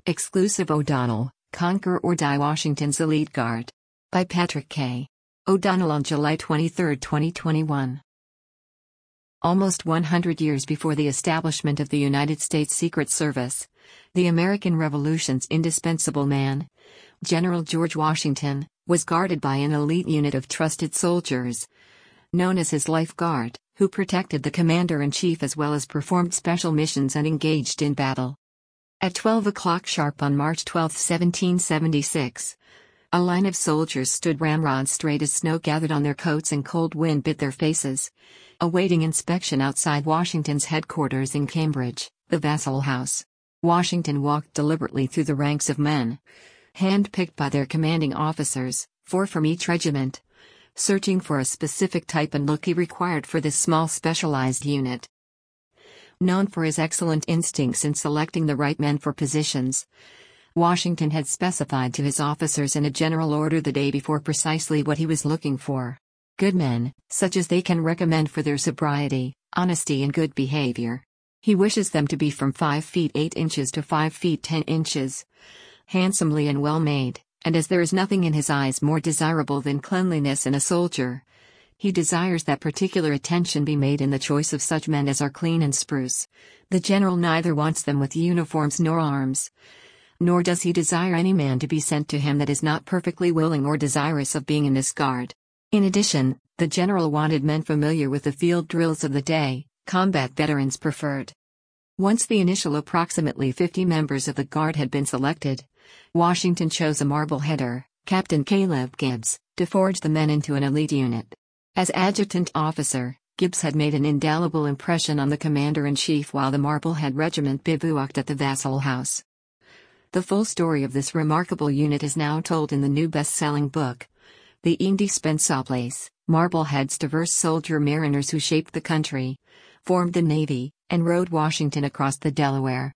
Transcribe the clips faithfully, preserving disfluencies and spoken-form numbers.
Exclusive O'Donnell, Conquer or Die Washington's Elite Guard. By Patrick K. O'Donnell on July twenty-third, twenty twenty-one. Almost one hundred years before the establishment of the United States Secret Service, the American Revolution's indispensable man, General George Washington, was guarded by an elite unit of trusted soldiers, known as his Life Guard, who protected the commander-in-chief as well as performed special missions and engaged in battle. At twelve o'clock sharp on March twelfth, seventeen seventy-six, a line of soldiers stood ramrod straight as snow gathered on their coats and cold wind bit their faces, awaiting inspection outside Washington's headquarters in Cambridge, the Vassal House. Washington walked deliberately through the ranks of men, hand-picked by their commanding officers, four from each regiment, searching for a specific type and look he required for this small specialized unit. Known for his excellent instincts in selecting the right men for positions, Washington had specified to his officers in a general order the day before precisely what he was looking for. Good men, such as they can recommend for their sobriety, honesty and good behavior. He wishes them to be from five feet eight inches to five feet ten inches, handsomely and well-made, and as there is nothing in his eyes more desirable than cleanliness in a soldier, he desires that particular attention be made in the choice of such men as are clean and spruce. The general neither wants them with uniforms nor arms, nor does he desire any man to be sent to him that is not perfectly willing or desirous of being in this guard. In addition, the general wanted men familiar with the field drills of the day, combat veterans preferred. Once the initial approximately fifty members of the guard had been selected, Washington chose a Marbleheader, Captain Caleb Gibbs, to forge the men into an elite unit. As adjutant officer, Gibbs had made an indelible impression on the commander-in-chief while the Marblehead Regiment bivouacked at the Vassal House. The full story of this remarkable unit is now told in the new best-selling book, The Indispensables, Marblehead's diverse soldier mariners who shaped the country, formed the Navy, and rode Washington across the Delaware.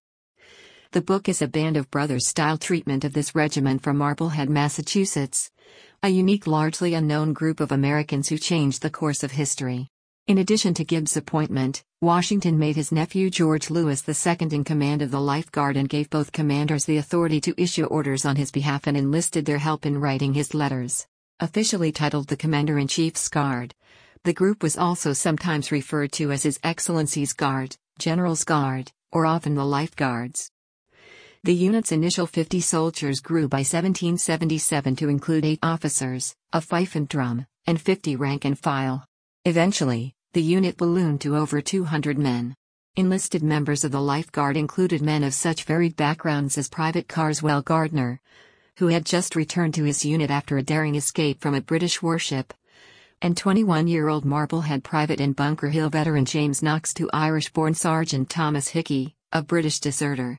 The book is a Band of Brothers-style treatment of this regiment from Marblehead, Massachusetts, a unique largely unknown group of Americans who changed the course of history. In addition to Gibbs' appointment, Washington made his nephew George Lewis the second in command of the Life Guard and gave both commanders the authority to issue orders on his behalf and enlisted their help in writing his letters. Officially titled the Commander-in-Chief's Guard, the group was also sometimes referred to as His Excellency's Guard, General's Guard, or often the Life Guards. The unit's initial fifty soldiers grew by seventeen seventy-seven to include eight officers, a fife and drum, and fifty rank and file. Eventually, the unit ballooned to over two hundred men. Enlisted members of the Life Guard included men of such varied backgrounds as Private Carswell Gardner, who had just returned to his unit after a daring escape from a British warship, and twenty-one-year-old Marblehead Private and Bunker Hill veteran James Knox to Irish-born Sergeant Thomas Hickey, a British deserter.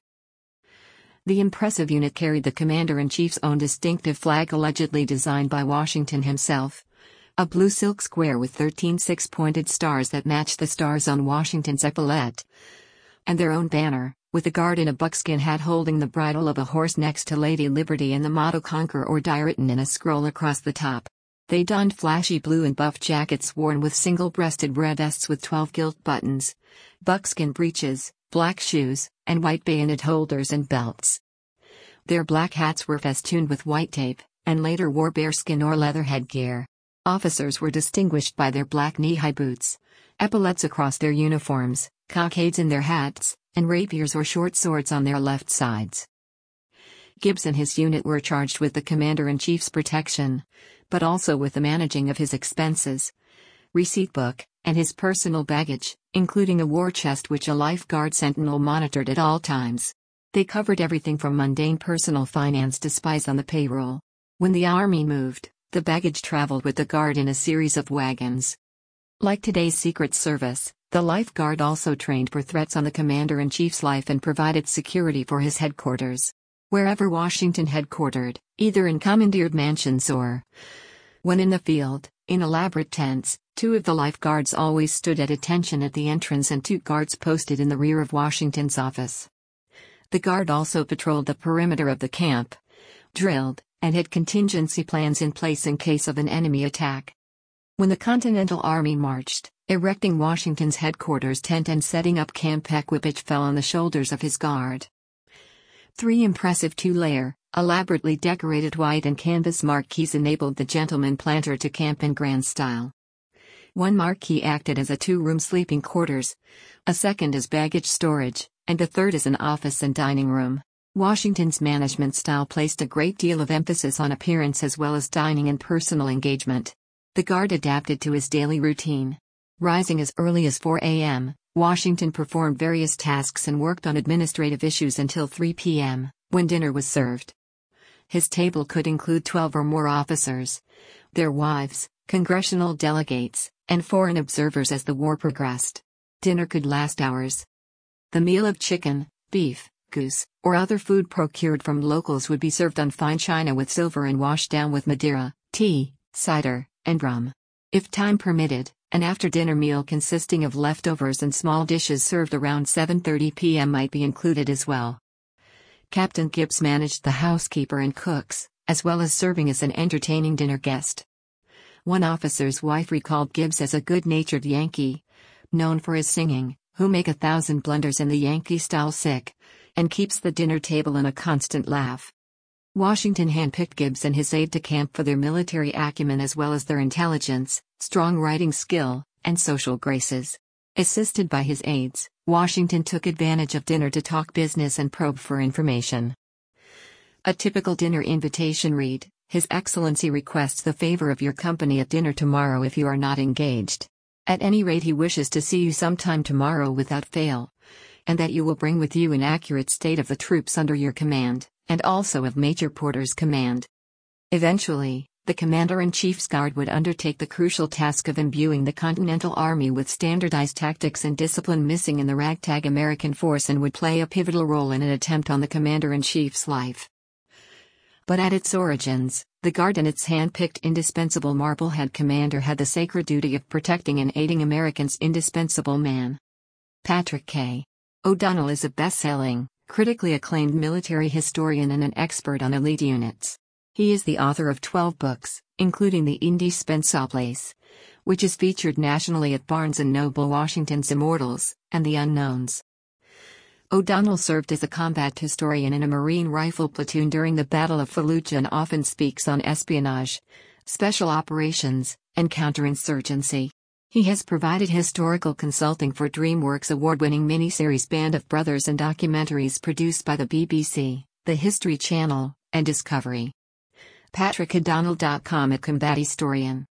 The impressive unit carried the commander-in-chief's own distinctive flag allegedly designed by Washington himself, a blue silk square with thirteen six-pointed stars that matched the stars on Washington's epaulette, and their own banner, with a guard in a buckskin hat holding the bridle of a horse next to Lady Liberty and the motto Conquer or Die written in a scroll across the top. They donned flashy blue and buff jackets worn with single-breasted red vests with twelve gilt buttons, buckskin breeches, black shoes, and white bayonet holders and belts. Their black hats were festooned with white tape, and later wore bearskin or leather headgear. Officers were distinguished by their black knee-high boots, epaulettes across their uniforms, cockades in their hats, and rapiers or short swords on their left sides. Gibbs and his unit were charged with the commander-in-chief's protection, but also with the managing of his expenses, receipt book, and his personal baggage, including a war chest which a Life Guard sentinel monitored at all times. They covered everything from mundane personal finance to spies on the payroll. When the army moved, the baggage traveled with the Guard in a series of wagons. Like today's Secret Service, the Life Guard also trained for threats on the commander-in-chief's life and provided security for his headquarters. Wherever Washington headquartered, either in commandeered mansions or, when in the field, in elaborate tents, two of the Life Guards always stood at attention at the entrance and two guards posted in the rear of Washington's office. The Guard also patrolled the perimeter of the camp, drilled, and had contingency plans in place in case of an enemy attack. When the Continental Army marched, erecting Washington's headquarters tent and setting up Camp Equipage fell on the shoulders of his guard. Three impressive two-layer, elaborately decorated white and canvas marquees enabled the gentleman planter to camp in grand style. One marquee acted as a two-room sleeping quarters, a second as baggage storage, and the third as an office and dining room. Washington's management style placed a great deal of emphasis on appearance as well as dining and personal engagement. The guard adapted to his daily routine. Rising as early as four a m, Washington performed various tasks and worked on administrative issues until three p m, when dinner was served. His table could include twelve or more officers, their wives, congressional delegates, and foreign observers as the war progressed. Dinner could last hours. The meal of chicken, beef, goose, or other food procured from locals would be served on fine china with silver and washed down with Madeira, tea, cider, and rum. If time permitted, an after-dinner meal consisting of leftovers and small dishes served around seven thirty p m might be included as well. Captain Gibbs managed the housekeeper and cooks, as well as serving as an entertaining dinner guest. One officer's wife recalled Gibbs as a good-natured Yankee, known for his singing, who make a thousand blunders in the Yankee style sick, and keeps the dinner table in a constant laugh. Washington handpicked Gibbs and his aide-de-camp for their military acumen as well as their intelligence, strong writing skill, and social graces. Assisted by his aides, Washington took advantage of dinner to talk business and probe for information. A typical dinner invitation read, "His Excellency requests the favor of your company at dinner tomorrow if you are not engaged. At any rate, he wishes to see you sometime tomorrow without fail, and that you will bring with you an accurate state of the troops under your command, and also of Major Porter's command." Eventually, the Commander-in-Chief's Guard would undertake the crucial task of imbuing the Continental Army with standardized tactics and discipline missing in the ragtag American force and would play a pivotal role in an attempt on the Commander-in-Chief's life. But at its origins, the Guard and its hand-picked indispensable Marblehead commander had the sacred duty of protecting and aiding Americans' indispensable man. Patrick K. O'Donnell is a best-selling, critically acclaimed military historian and an expert on elite units. He is the author of twelve books, including The Indispensables, which is featured nationally at Barnes and Noble, Washington's Immortals, and The Unknowns. O'Donnell served as a combat historian in a Marine rifle platoon during the Battle of Fallujah and often speaks on espionage, special operations, and counterinsurgency. He has provided historical consulting for DreamWorks award-winning miniseries Band of Brothers and documentaries produced by the B B C, the History Channel, and Discovery. Patrick O'Donnell dot com at Combat Historian